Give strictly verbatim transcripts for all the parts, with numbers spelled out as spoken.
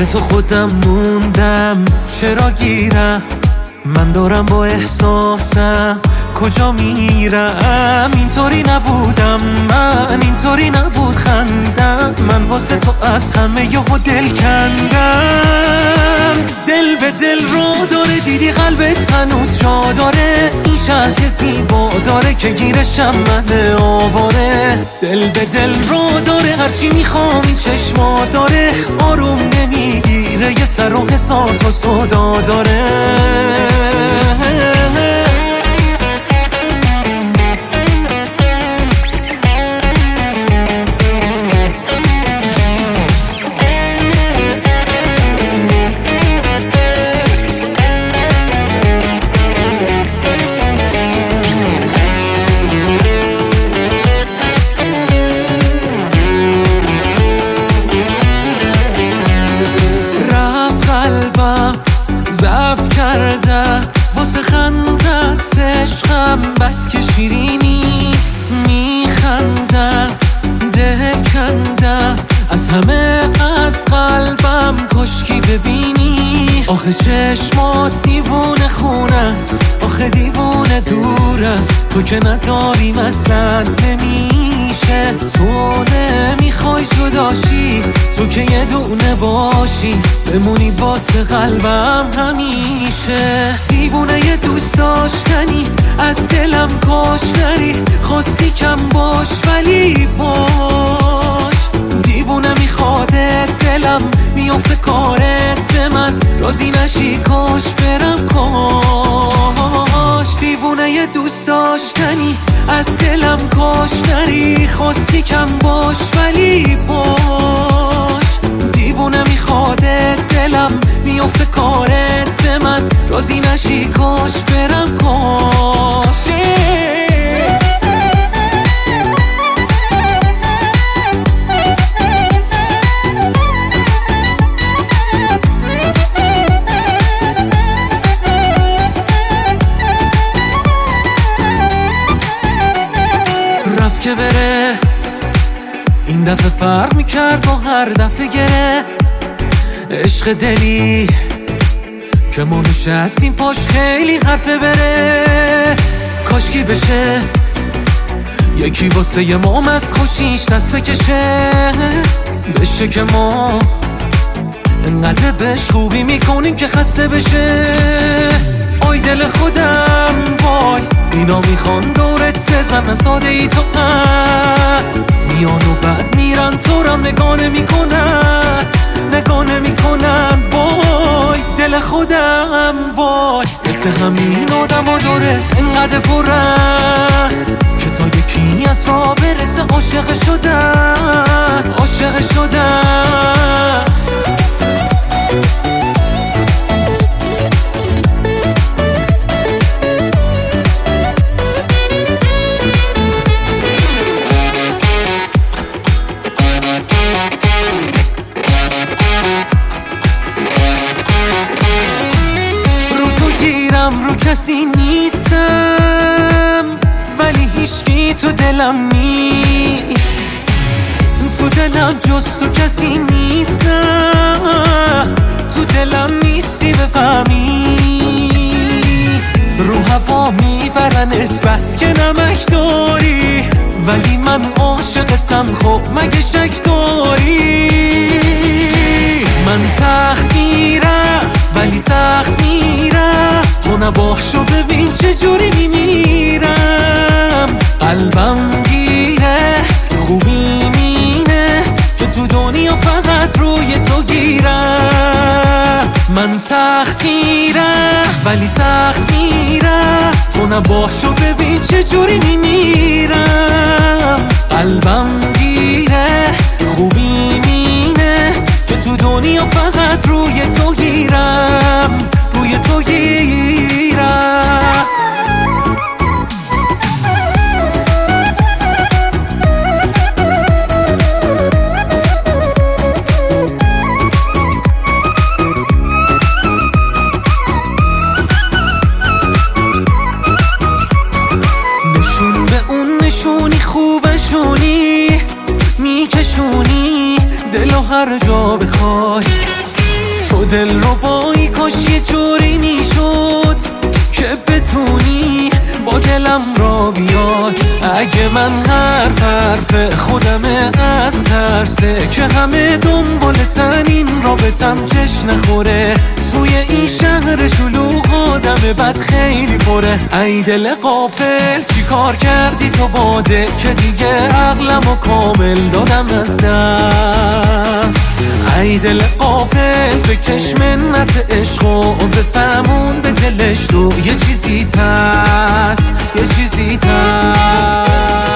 تو خودم موندم، چرا گیرم؟ من دارم با احساسم کجا میرم؟ اینطوری نبودم من، اینطوری نبود خندم، من واسه تو از همه یهو دل کندم. دل به دل رو داره، دیدی قلبت هنوز جا داره، این شهر زیبا داره که گیرشم من آواره. دل به دل رو داره، هرچی میخوام این چشما داره، آروم نمیگیره، یه سر و هزار تا صدا داره. ضعف کرده واسه خندت عشقم، بس که شیرینی میخندم، دل کندم از همه از قلبم، کشکی ببینی. آخه چشمات دیوونه خون است، آخه دیوونه دور است، تو که نداریم اصلا نمیشه. تو نمیخوای جداشی، تو که یه دونه باشی، بمونی واسه قلبم همیشه. دیوونه یه دوست داشتنی، از دلم کاش نری، خواستی کم باش ولی باش. دیوونه میخوادت دلم، میافته کارت به من، راضی نشی کاش برم کاش. دیوونه یه دوست داشتنی، از دلم کاش نری، خواستی کم باش ولی باش. دیوونه میخوادت دلم، میافته کارت به من، راضی نشی کاش برم کاش. رفت که بره، این دفعه فرق میکرد با هر دفعه گره. عشق دلی که ما نشستیم پاش خیلی حرفه بره. کاشکی بشه یکی واسه یه مام از خوشیش دست بکشه، بشه که ما انقدر بهش خوبی میکنیم که خسته بشه. آی دل خودم وای، اینا میخوان دورت بزنن، ساده ای تو میان و بعد میرن، تو رم نگاه نمیکنن، نگاه نمیکنن. وای دل خودم وای، مثل همین آدم ها دورت انقدر پرن که تا یکی از راه برسه عاشق شدن، عاشق شدن. رو کسی نیستم ولی هیچکی تو دلم نیست، تو دلم جز تو کسی نیست، نه تو دلم نیستی بفهمی. رو هوا میبرنت بس که نمک داری، ولی من عاشقتم خب مگه شک داری؟ من سخت میرم ولی سخت میرم، تو نباشو ببین چجوری میمیرم. قلبم گیره خوبی مینه که تو دنیا فقط روی تو گیرم. من سخت میرم ولی سخت میرم، تو نباشو ببین چجوری میمیرم. قلبم گیره خوبی مینه که تو دنیا فقط روی تو گیرم، روی تو گیرم. نشون به اون نشونی خوبشونی، میکشونی دلو هر جا بخوای، تو دل رو بایی کاش یه جوری میشد که بتونی با دلم را بیاد. اگه من هر حرف خودمه از ترسه که همه دنبالتن این رابطم چش نخوره. توی این شهر شلوغ آدم بد خیلی پره. ای دل غافل چی کار کردی تو باده که دیگه عقلمو کامل دادم از دست. ای دل غافل بکش منت عشق و بفهمون به دلش تو یه چیزی تست، یه چیزی تست.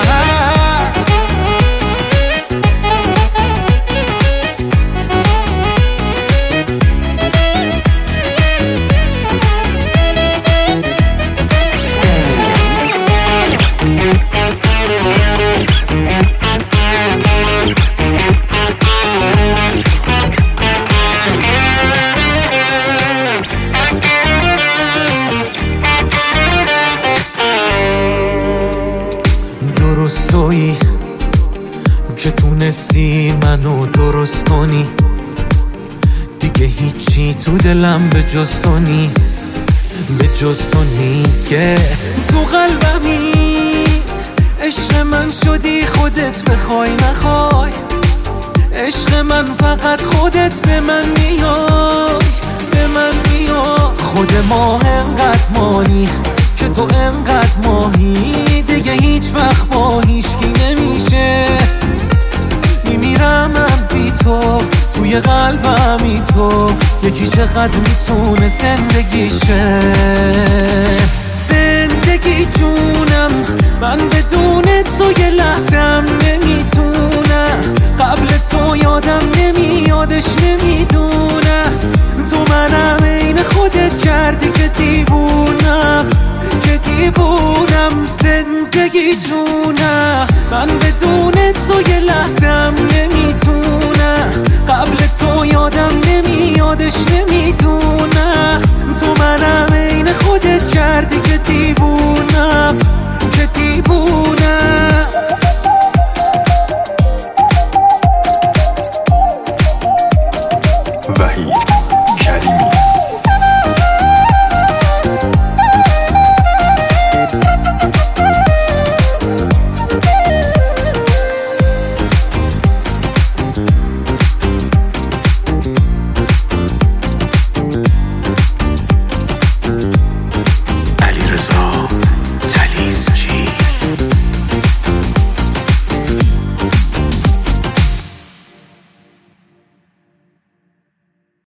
درست تویی که تونستی منو درست کنی. دیگه هیچی تو دلم به جز تو نیست، به جز تو نیست. که تو قلبمی عشق من شدی خودت بخوای نخوای. عشق من فقط خودت به من میای، به من میای. خود ما انقدر مانی که تو انقدر ماهی. دیگه هیچ وقت با هیچکی نمیشه. میمیرم من بی تو، توی قلبمی تو. یکی چقدر میتونه زندگیشه. زندگی جونم من بدون تو یه لحظه هم نمیتونم. قبل تو یادم نمیادش نمیدونم. تو منم این خودت کردی که دیوونم، که دیوونم. زندگی جونم من بدون تو یه لحظه هم